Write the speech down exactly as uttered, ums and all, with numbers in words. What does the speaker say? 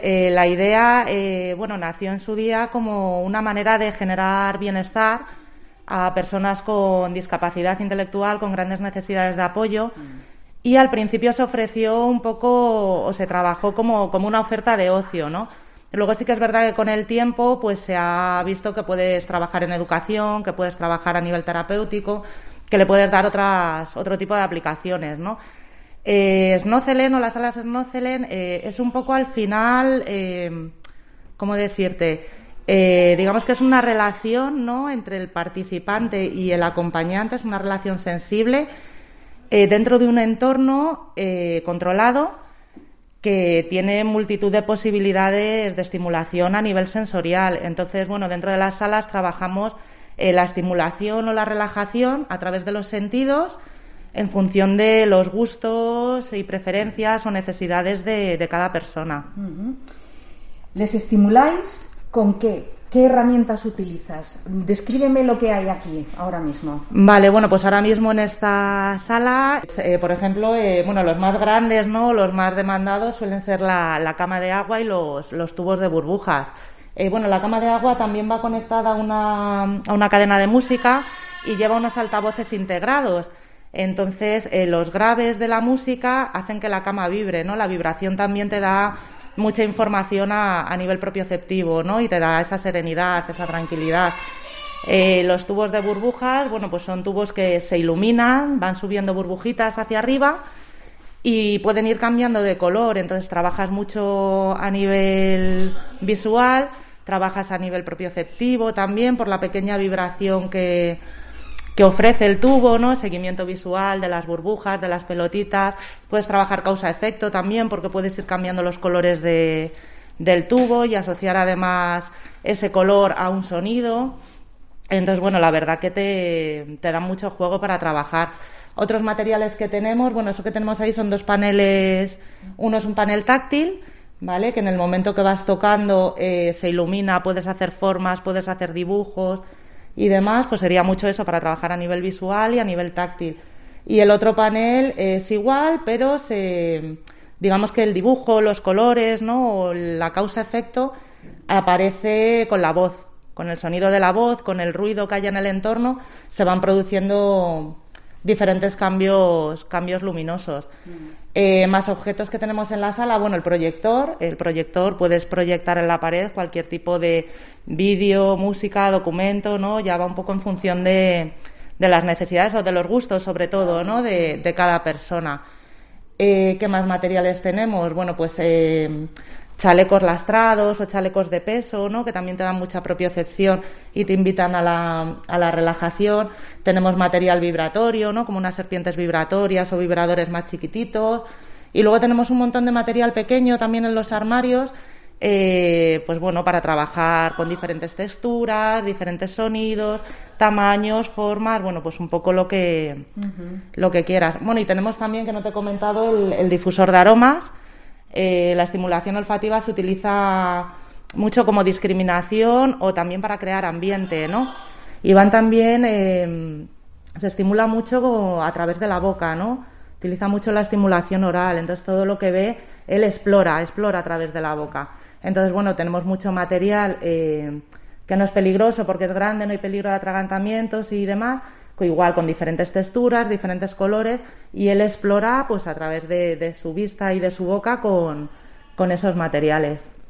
Eh, la idea, eh, bueno, nació en su día como una manera de generar bienestar a personas con discapacidad intelectual, con grandes necesidades de apoyo, y al principio se ofreció un poco, o se trabajó como, como una oferta de ocio, ¿no? Luego sí que es verdad que con el tiempo pues se ha visto que puedes trabajar en educación, que puedes trabajar a nivel terapéutico, que le puedes dar otras, otro tipo de aplicaciones, ¿no? Eh, Snozelen o las salas Snozelen eh, es un poco al final, eh, ¿cómo decirte? Eh, digamos que es una relación, ¿no?, entre el participante y el acompañante, es una relación sensible eh, dentro de un entorno eh, controlado que tiene multitud de posibilidades de estimulación a nivel sensorial. Entonces, bueno, dentro de las salas trabajamos eh, la estimulación o la relajación a través de los sentidos en función de los gustos y preferencias o necesidades de, de cada persona. Uh-huh. ¿Les estimuláis con qué? ¿Qué herramientas utilizas? Descríbeme lo que hay aquí ahora mismo. Vale, bueno, pues ahora mismo en esta sala, eh, por ejemplo, eh, bueno, los más grandes, ¿no?, los más demandados suelen ser la, la cama de agua y los, los tubos de burbujas. Eh, bueno, la cama de agua también va conectada a una, a una cadena de música y lleva unos altavoces integrados. Entonces, eh, los graves de la música hacen que la cama vibre, ¿no? La vibración también te da mucha información a, a nivel propioceptivo, ¿no? Y te da esa serenidad, esa tranquilidad. Eh, los tubos de burbujas, bueno, pues son tubos que se iluminan, van subiendo burbujitas hacia arriba y pueden ir cambiando de color. Entonces trabajas mucho a nivel visual, trabajas a nivel propioceptivo también por la pequeña vibración que que ofrece el tubo, ¿no? Seguimiento visual de las burbujas, de las pelotitas. Puedes trabajar causa-efecto también porque puedes ir cambiando los colores de, del tubo y asociar además ese color a un sonido. Entonces, bueno, la verdad que te, te da mucho juego para trabajar. Otros materiales que tenemos, bueno, eso que tenemos ahí son dos paneles. Uno es un panel táctil, ¿vale?, que en el momento que vas tocando eh, se ilumina, puedes hacer formas, puedes hacer dibujos y demás, pues sería mucho eso para trabajar a nivel visual y a nivel táctil. Y el otro panel es igual, pero se, digamos que el dibujo, los colores, ¿no?, o la causa-efecto aparece con la voz, con el sonido de la voz, con el ruido que haya en el entorno, se van produciendo diferentes cambios, cambios luminosos. Mm. Eh, más objetos que tenemos en la sala, bueno, el proyector. El proyector puedes proyectar en la pared cualquier tipo de vídeo, música, documento, ¿no? Ya va un poco en función de, de las necesidades o de los gustos, sobre todo, ¿no?, de, de cada persona. Eh, ¿Qué más materiales tenemos? Bueno, pues eh, chalecos lastrados o chalecos de peso, ¿no?, que también te dan mucha propiocepción y te invitan a la, a la relajación. Tenemos material vibratorio, ¿no?, como unas serpientes vibratorias o vibradores más chiquititos. Y luego tenemos un montón de material pequeño también en los armarios, eh, pues bueno, para trabajar con diferentes texturas, diferentes sonidos, tamaños, formas, bueno, pues un poco lo que, uh-huh. lo que quieras. Bueno, y tenemos también, que no te he comentado, el, el difusor de aromas. Eh, la estimulación olfativa se utiliza mucho como discriminación o también para crear ambiente, ¿no? Y van también, eh, se estimula mucho a través de la boca, ¿no? Utiliza mucho la estimulación oral, entonces todo lo que ve, él explora, explora a través de la boca. Entonces, bueno, tenemos mucho material eh, que no es peligroso porque es grande, no hay peligro de atragantamientos y demás, igual con diferentes texturas, diferentes colores, y él explora pues a través de, de su vista y de su boca con, con esos materiales.